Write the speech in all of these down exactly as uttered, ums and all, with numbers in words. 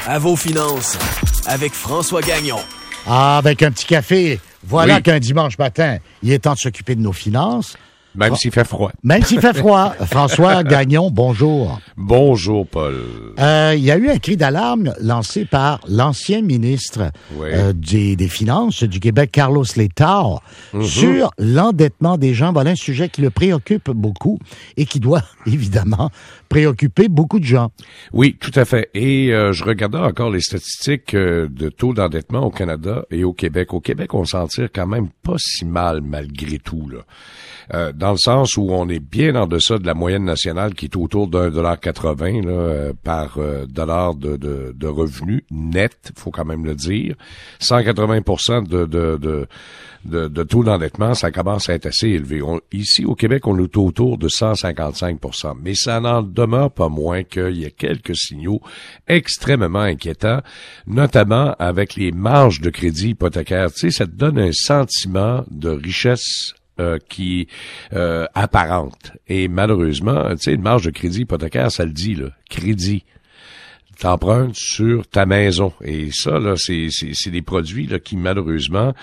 À vos finances, avec François Gagnon. Ah, avec un petit café. Voilà Oui. qu'un dimanche matin, il est temps de s'occuper de nos finances. Même Fra- s'il fait froid. Même s'il fait froid. François Gagnon, bonjour. Bonjour, Paul. Euh, il y a eu un cri d'alarme lancé par l'ancien ministre Oui. euh, des, des Finances du Québec, Carlos Letao, Mhm. sur l'endettement des gens. Voilà un sujet qui le préoccupe beaucoup et qui doit, évidemment, préoccuper beaucoup de gens. Oui, tout à fait. Et euh, je regardais encore les statistiques euh, de taux d'endettement au Canada et au Québec. Au Québec, on s'en tire quand même pas si mal malgré tout, là. Euh, dans le sens où on est bien en deçà de la moyenne nationale qui est autour d'un dollar quatre-vingts là, euh, par euh, dollar de, de, de revenus net, faut quand même le dire. cent quatre-vingts pour cent de, de, de, de, de taux d'endettement, ça commence à être assez élevé. On, ici, au Québec, on est autour de cent cinquante-cinq pour cent. Mais ça n'en demeure pas moins qu'il y a quelques signaux extrêmement inquiétants, notamment avec les marges de crédit hypothécaire. Tu sais, ça te donne un sentiment de richesse Euh, qui euh, apparente. Et malheureusement, tu sais, une marge de crédit hypothécaire, ça le dit, là, crédit. T'empruntes sur ta maison. Et ça, là, c'est, c'est, c'est des produits là, qui, malheureusement,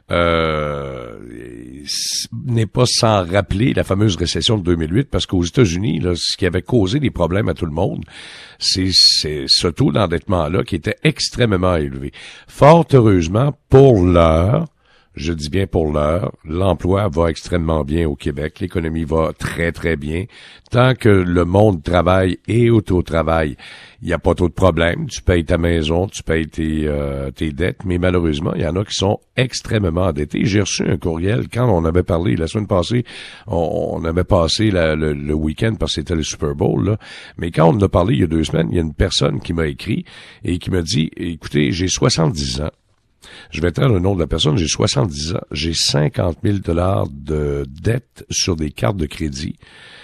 euh, n'est pas sans rappeler la fameuse récession de deux mille huit, parce qu'aux États-Unis, là, ce qui avait causé des problèmes à tout le monde, c'est, c'est ce taux d'endettement-là qui était extrêmement élevé. Fort heureusement, pour l'heure, je dis bien pour l'heure, l'emploi va extrêmement bien au Québec, l'économie va très très bien. Tant que le monde travaille et auto-travaille, il n'y a pas trop de problèmes. Tu payes ta maison, tu payes tes, euh, tes dettes, mais malheureusement, il y en a qui sont extrêmement endettés. J'ai reçu un courriel quand on avait parlé la semaine passée, on, on avait passé la, le, le week-end parce que c'était le Super Bowl, là. Mais quand on en a parlé il y a deux semaines, il y a une personne qui m'a écrit et qui m'a dit, écoutez, j'ai soixante-dix ans. Je vais taire le nom de la personne, j'ai soixante-dix ans, j'ai cinquante mille dollars de dettes sur des cartes de crédit.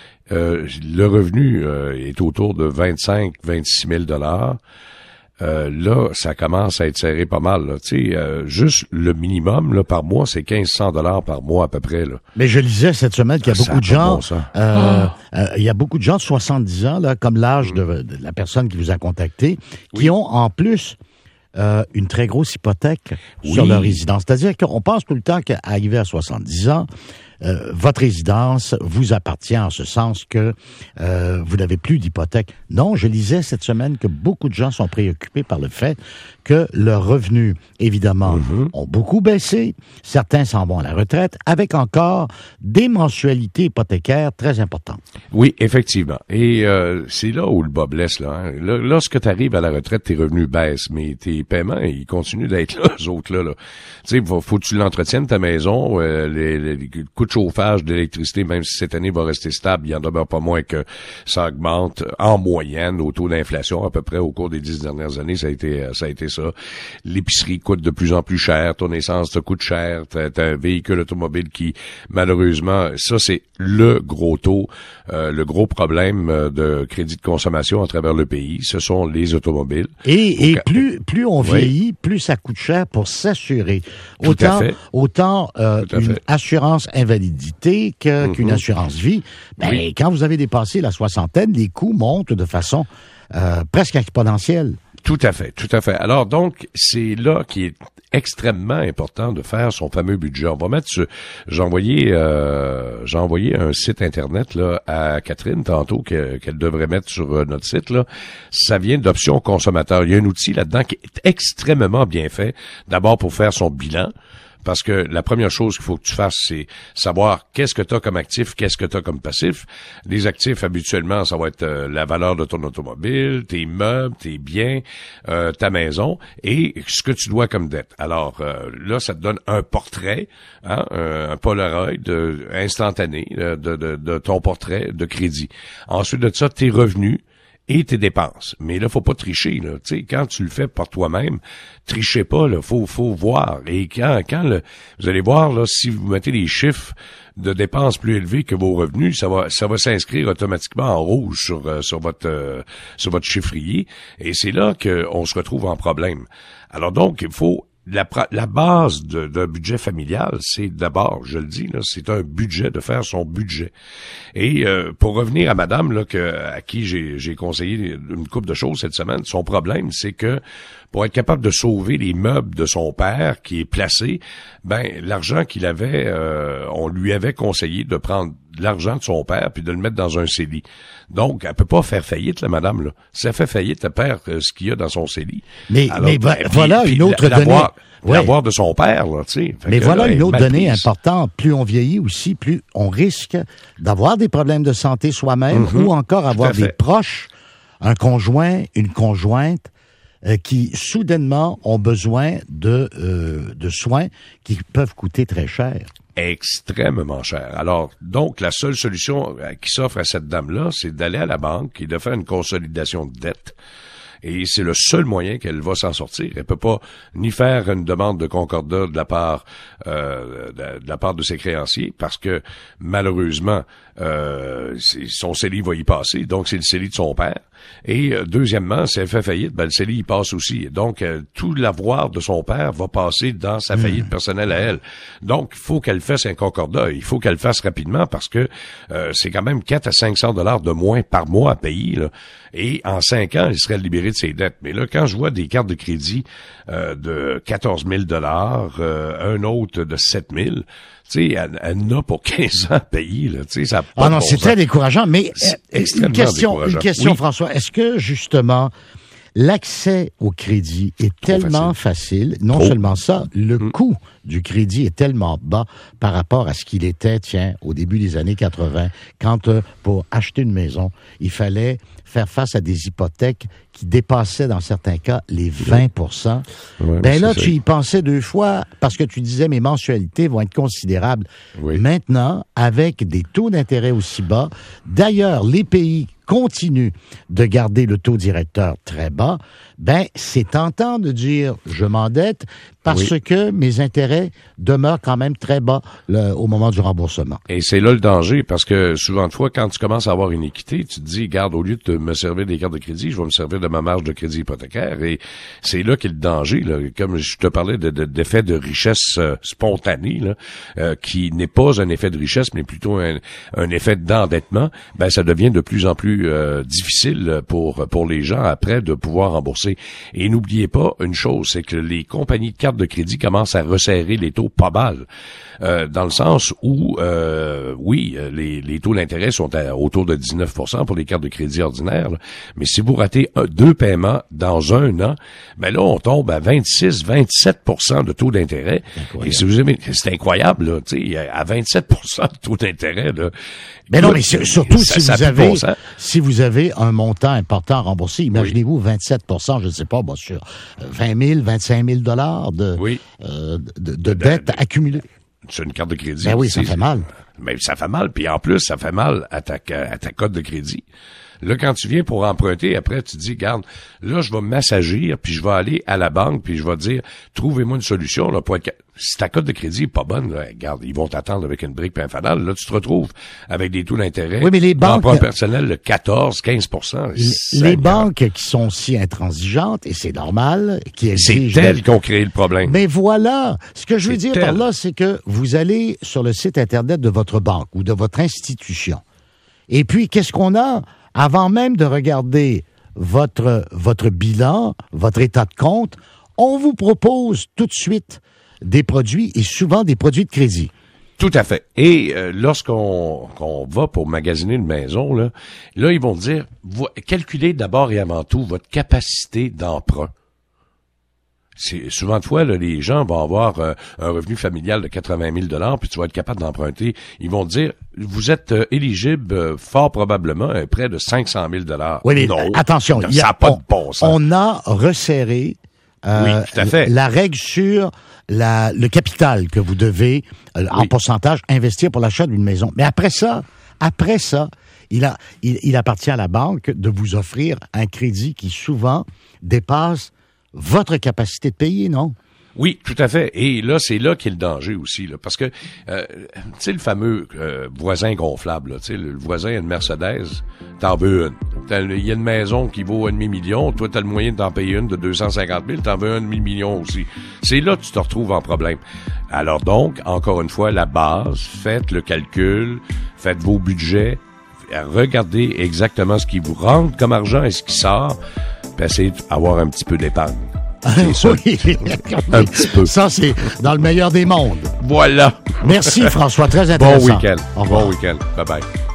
Euh, le revenu euh, est autour de vingt-cinq à vingt-six mille dollars. Euh, là, ça commence à être serré pas mal. Là. Tu sais, euh, juste le minimum là, par mois, c'est quinze cents dollars par mois à peu près. Là. Mais je lisais cette semaine qu'il y a Ça beaucoup de a pas gens, bon sens. euh, euh, il y a beaucoup de gens de soixante-dix ans, là, comme l'âge de, de la personne qui vous a contacté, qui Oui. ont en plus euh, une très grosse hypothèque Oui. sur leur résidence. C'est-à-dire qu'on pense tout le temps qu'arrivé à soixante-dix ans, euh, votre résidence vous appartient en ce sens que euh, vous n'avez plus d'hypothèque. Non, je lisais cette semaine que beaucoup de gens sont préoccupés par le fait que leurs revenus, évidemment, Mm-hmm. ont beaucoup baissé. Certains s'en vont à la retraite avec encore des mensualités hypothécaires très importantes. Oui, effectivement. Et euh, c'est là où le bas blesse. Là, hein. Là, lorsque tu arrives à la retraite, tes revenus baissent, mais tes paiements, ils continuent d'être là, eux autres-là. Là. Tu sais, faut, faut que tu l'entretiennes, ta maison, euh, les, les, les coûts de chauffage, d'électricité, même si cette année va rester stable, il y en demeure pas moins que ça augmente en moyenne au taux d'inflation à peu près au cours des dix dernières années. Ça a été, ça a été ça. L'épicerie coûte de plus en plus cher, ton essence te coûte cher, t'as, t'as un véhicule automobile qui, malheureusement, ça c'est le gros taux, euh, le gros problème euh, de crédit de consommation à travers le pays, ce sont les automobiles. Et, et Au- plus plus on Oui. vieillit, plus ça coûte cher pour s'assurer. Tout Autant à fait. autant euh, Tout à une fait. assurance invalidité que, Mhm. qu'une assurance vie. Ben, Oui. quand vous avez dépassé la soixantaine, les coûts montent de façon euh, presque exponentielle. Tout à fait, tout à fait. Alors donc, c'est là qui est extrêmement important de faire son fameux budget. On va mettre ce, j'ai envoyé, euh, j'ai envoyé un site internet là à Catherine tantôt que, qu'elle devrait mettre sur euh, notre site là. Ça vient d'Options consommateurs. Il y a un outil là-dedans qui est extrêmement bien fait. D'abord pour faire son bilan. Parce que la première chose qu'il faut que tu fasses, c'est savoir qu'est-ce que tu as comme actif, qu'est-ce que tu as comme passif. Les actifs, habituellement, ça va être euh, la valeur de ton automobile, tes meubles, tes biens, euh, ta maison et ce que tu dois comme dette. Alors euh, là, ça te donne un portrait, hein, un, un Polaroid euh, instantané euh, de, de, de ton portrait de crédit. Ensuite de ça, tes revenus et tes dépenses. Mais là, faut pas tricher, là. Tu sais, quand tu le fais par toi-même, trichez pas, là. Faut, faut voir. Et quand, quand le, vous allez voir, là, si vous mettez des chiffres de dépenses plus élevés que vos revenus, ça va, ça va s'inscrire automatiquement en rouge sur, euh, sur votre, euh, sur votre chiffrier. Et c'est là qu'on se retrouve en problème. Alors donc, il faut la, la base de, d'un budget familial, c'est d'abord, je le dis, là, c'est un budget, de faire son budget. Et euh, pour revenir à madame, là, que, à qui j'ai, j'ai conseillé une couple de choses cette semaine, son problème, c'est que pour être capable de sauver les meubles de son père qui est placé, ben l'argent qu'il avait, euh, on lui avait conseillé de prendre l'argent de son père puis de le mettre dans un C E L I. Donc, elle peut pas faire faillite, la madame, là. Si elle fait faillite, elle perd euh, ce qu'il y a dans son C E L I. Mais, Alors, mais ben, puis, voilà puis, une autre la, donnée. L'avoir, ouais. l'avoir de son père, là, tu sais. Mais voilà là, une autre donnée prise. importante. Plus on vieillit aussi, plus on risque d'avoir des problèmes de santé soi-même mm-hmm. ou encore avoir des proches, un conjoint, une conjointe, Euh, qui soudainement ont besoin de euh, de soins qui peuvent coûter très cher. Extrêmement cher. Alors, donc, la seule solution qui s'offre à cette dame-là, c'est d'aller à la banque et de faire une consolidation de dette. Et c'est le seul moyen qu'elle va s'en sortir. Elle peut pas ni faire une demande de concordat de la part euh, de, de la part de ses créanciers, parce que malheureusement euh, son C E L I va y passer. Donc c'est le C E L I de son père. Et euh, deuxièmement, si elle fait faillite, ben le C E L I y passe aussi. Donc euh, tout l'avoir de son père va passer dans sa faillite mmh. personnelle à elle. Donc il faut qu'elle fasse un concordat. Il faut qu'elle le fasse rapidement, parce que euh, c'est quand même quatre à cinq cents dollars de moins par mois à payer, là. Et en cinq ans, elle serait libérée de ses dettes. Mais là, quand je vois des cartes de crédit euh, de quatorze mille dollars, euh, un autre de sept mille, tu sais, elle, elle n'a pour quinze ans à payer, là. Tu sais, ça. Ah non, bon c'est sens. Très décourageant. Mais euh, une question, une question, oui. François. Est-ce que justement l'accès au crédit est Trop tellement facile, facile non Trop. Seulement ça, le mmh. coût du crédit est tellement bas par rapport à ce qu'il était, tiens, au début des années quatre-vingts, quand euh, pour acheter une maison, il fallait faire face à des hypothèques qui dépassaient, dans certains cas, les vingt pour cent. Ouais, ben là, tu y pensais deux fois parce que tu disais mes mensualités vont être considérables. Oui. Maintenant, avec des taux d'intérêt aussi bas, d'ailleurs, les pays continuent de garder le taux directeur très bas, ben c'est tentant de dire je m'endette parce oui. que mes intérêts demeurent quand même très bas le, au moment du remboursement. Et c'est là le danger, parce que souvent de fois, quand tu commences à avoir une équité, tu te dis, garde, au lieu de me servir des cartes de crédit, je vais me servir de ma marge de crédit hypothécaire. Et c'est là qu'est le danger, là. Comme je te parlais de, de, d'effet de richesse euh, spontanée, là, euh, qui n'est pas un effet de richesse, mais plutôt un, un effet d'endettement, ben ça devient de plus en plus euh, difficile pour pour les gens après de pouvoir rembourser. Et n'oubliez pas une chose, c'est que les compagnies de cartes de crédit commencent à resserrer les taux pas mal. Euh, dans le sens où, euh, oui, les, les taux d'intérêt sont à, autour de dix-neuf pour cent pour les cartes de crédit ordinaires, là. Mais si vous ratez un, deux paiements dans un an, ben là, on tombe à vingt-six à vingt-sept pour cent de taux d'intérêt. Et si vous aimez, c'est incroyable, là, tu sais, à vingt-sept pour cent de taux d'intérêt, là. Mais non, mais surtout ça, si ça vous avez, bon si vous avez un montant important à rembourser, imaginez-vous oui. vingt-sept pour cent, je ne sais pas, bon, sur vingt mille, vingt-cinq mille dollars de, oui. euh, de, de dettes de, de, accumulées. Sur une carte de crédit. Ben oui, ça fait mal. Mais ça fait mal, puis en plus, ça fait mal à ta, à ta cote de crédit. Là, quand tu viens pour emprunter, après, tu te dis, garde, là, je vais m'assagir, puis je vais aller à la banque, puis je vais dire, trouvez-moi une solution, là, pour être... Si ta cote de crédit est pas bonne, là, regarde, ils vont t'attendre avec une brique puis un fanal. Là, tu te retrouves avec des taux d'intérêt. Oui, mais les banques... Emprunt personnel, de quatorze à quinze pour cent. Les banques qui sont si intransigeantes, et c'est normal, qui exigent... C'est elles qui ont créé le problème. Mais voilà! Ce que je veux c'est dire tel. par là, c'est que vous allez sur le site Internet de votre banque ou de votre institution. Et puis, qu'est-ce qu'on a? Avant même de regarder votre, votre bilan, votre état de compte, on vous propose tout de suite des produits, et souvent des produits de crédit. Tout à fait. Et euh, lorsqu'on qu'on va pour magasiner une maison, là, là ils vont dire, calculez d'abord et avant tout votre capacité d'emprunt. C'est souvent de fois, là, les gens vont avoir euh, un revenu familial de quatre-vingt mille dollars, puis tu vas être capable d'emprunter. Ils vont te dire, vous êtes euh, éligible euh, fort probablement à près de cinq cent mille dollars. Oui, mais non, attention, ça n'a pas de bon sens. On a resserré euh, oui, tout à fait. la règle sur la, le capital que vous devez, euh, oui. en pourcentage, investir pour l'achat d'une maison. Mais après ça, après ça, il, a, il, il appartient à la banque de vous offrir un crédit qui souvent dépasse votre capacité de payer, non? Oui, tout à fait. Et là, c'est là qu'est le danger aussi, là, parce que euh, tu sais le fameux euh, voisin gonflable, tu sais, le, le voisin a une Mercedes, t'en veux une. Il y a une maison qui vaut un demi-million, toi t'as le moyen de t'en payer une de deux cent cinquante mille, t'en veux un demi-million aussi. C'est là que tu te retrouves en problème. Alors donc, encore une fois, la base, faites le calcul, faites vos budgets, regardez exactement ce qui vous rentre comme argent et ce qui sort, puis essayez d'avoir un petit peu d'épargne. C'est ça. Oui. Un petit peu. Ça, c'est dans le meilleur des mondes. Voilà. Merci, François. Très intéressant. Bon week-end. Au revoir. Bon week-end. Bye-bye.